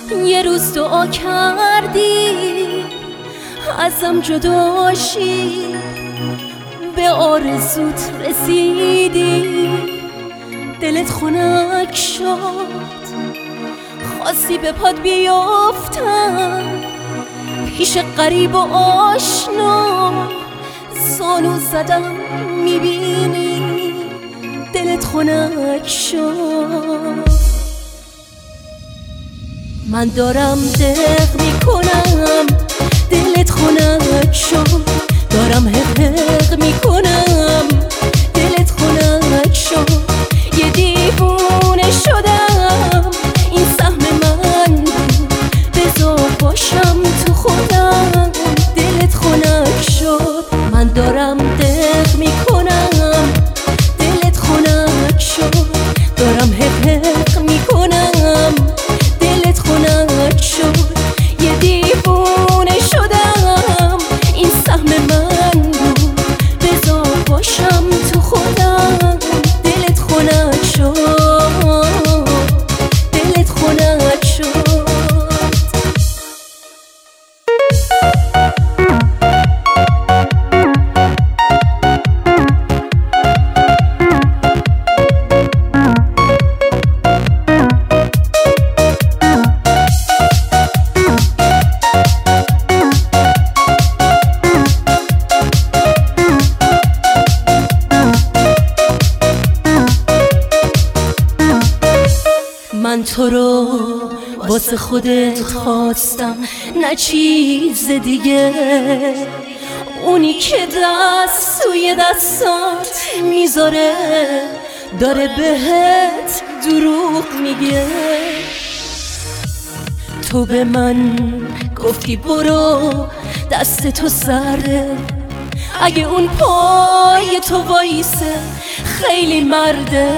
یه روز دعا کردی ازم جداشی، به آرزوت رسیدی، دلت خنک شد، خواستی به پاد بیافتم پیش غریب و آشنا، زانو زدم میبینی دلت خنک شد. من دارم دق میکنم دلت خنک شد، دارم حق میکنم دلت خنک شد، یه دیوونه شدم این سهم من بود، بذار باشم تو خودم دلت خنک شد. من دارم دق میکنم دلت خنک شد، دارم حق میکنم دلت خنک شد، یه دیوونه شدم این سهم من بود، بذار باشم تو خودم دلت خنک شد، دلت خنک شد. من تو رو واسه خودت خواستم نه چیز دیگه، اونی که دست توی دستات میذاره داره بهت دروغ میگه. تو به من گفتی برو دست تو سرده، اگه اون پای تو وایسه خیلی مرده.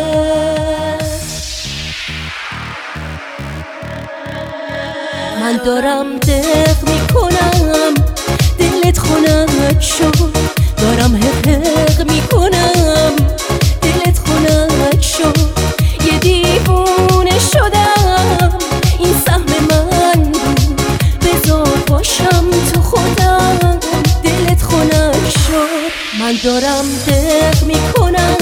من دارم دق میکنم دلت خنک شد، دارم حق میکنم دلت خنک شد، یه دیوونه شدم این سهم من بود، بذار باشم تو خودم دلت خنک شد. من دارم دق میکنم